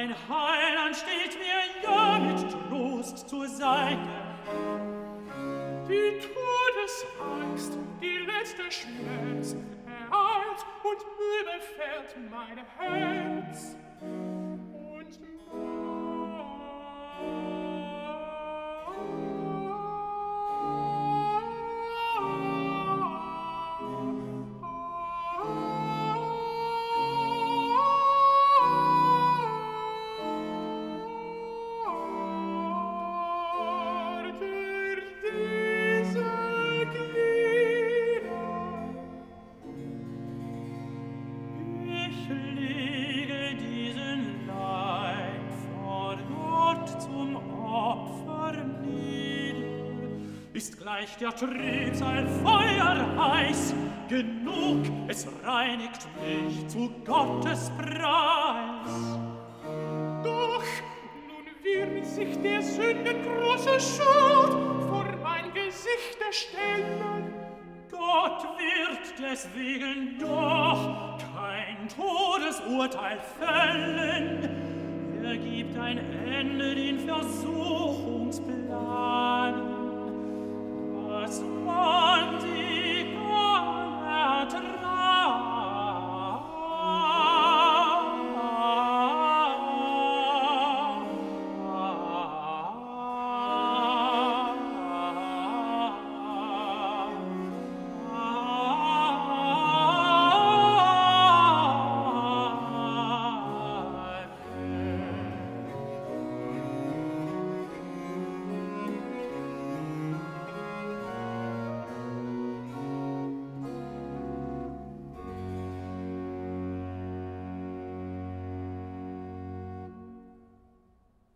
Mein Heiland steht mir ja mit Trost zur Seite. Die Todesangst, die letzte Schmerz, ereilt und überfällt mein Herz. Und Ich lege diesen Leib vor Gott zum Opfer nieder. Ist gleich der Trübsal feuerheiß, genug, es reinigt mich zu Gottes Preis. doch nun wird sich der Sünden große Schuld vor mein Gesicht stellen. Gott wird deswegen doch kein Todesurteil fällen. Er gibt ein Ende den Verdammten